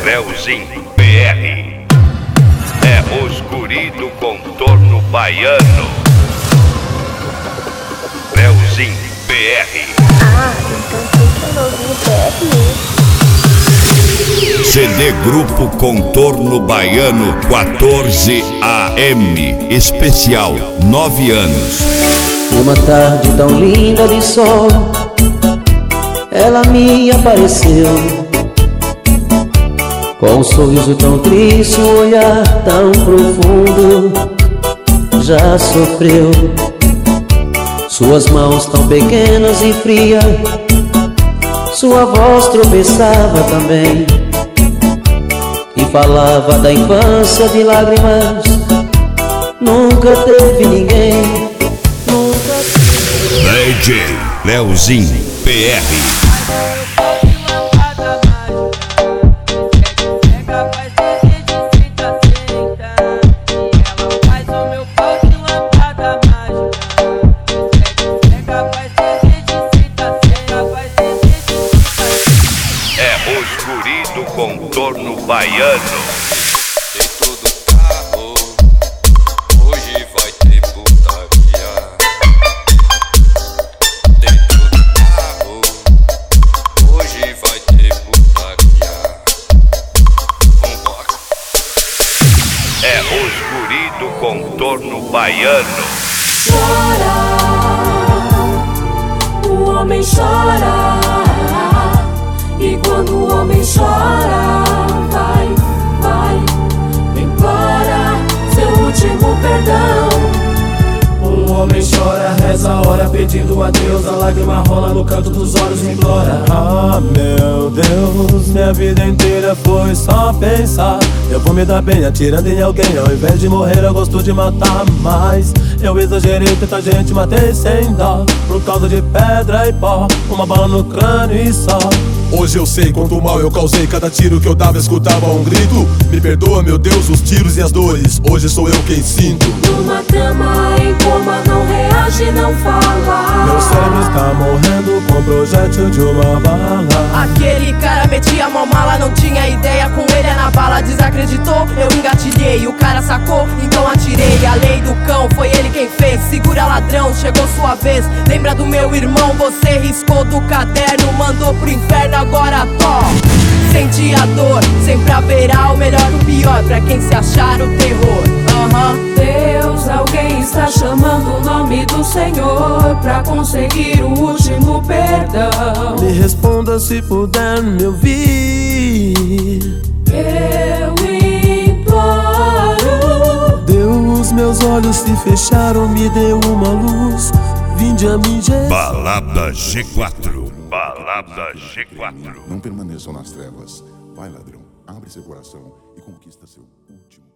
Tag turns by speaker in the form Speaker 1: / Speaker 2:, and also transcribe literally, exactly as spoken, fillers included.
Speaker 1: Leozinho P R. É os guri do contorno baiano. Leozinho P R.
Speaker 2: Ah, então tem que ser Leozinho P R.
Speaker 1: C D Grupo Contorno Baiano quatorze A M. Especial nove anos.
Speaker 3: Uma tarde tão linda de sol, ela me apareceu, com um sorriso tão triste, um olhar tão profundo. Já sofreu, suas mãos tão pequenas e frias, sua voz tropeçava também, e falava da infância de lágrimas. Nunca teve ninguém.
Speaker 1: D J Leozinho P R. É os guri do contorno baiano. É os guri do contorno baiano.
Speaker 4: Chora, o homem chora, e quando o homem chora, vai, vai, implora seu último perdão.
Speaker 5: Um homem chora, reza a hora, pedindo a Deus, a lágrima rola no canto dos olhos e implora. Ah, meu Deus, minha vida inteira foi só pensar, eu vou me dar bem atirando em alguém, ao invés de morrer eu gosto de matar mais. Eu exagerei, tanta gente matei sem dó, por causa de pedra e pó, uma bala no crânio e só.
Speaker 6: Hoje eu sei quanto mal eu causei, cada tiro que eu dava escutava um grito. Me perdoa, meu Deus, os tiros e as dores, hoje sou eu quem sinto.
Speaker 4: Numa cama em coma, não reage, não fala.
Speaker 5: Meu cérebro está morrendo com o projétil de uma bala.
Speaker 7: Aquele cara metia mó mala, não tinha ideia, com ele é na bala. Desacreditou, eu engatilhei, o cara sacou, então atirei. A lei do cão, foi ele quem fez. Segura ladrão, chegou sua vez. Lembra do meu irmão, você riscou do caderno, mandou pro inferno, agora tó. Senti a dor, sempre haverá o melhor e o pior pra quem se achar o terror. Uhum.
Speaker 4: Deus, alguém está chamando o nome do Senhor pra conseguir o último perdão.
Speaker 5: Me responda se puder me ouvir.
Speaker 4: Eu imploro.
Speaker 5: Deus, meus olhos se fecharam, me deu uma luz. Vinde a mim, Jesus.
Speaker 1: Balada G quatro. Balada G quatro.
Speaker 8: Não permaneçam nas trevas. Vai, ladrão, abre seu coração e conquista seu último.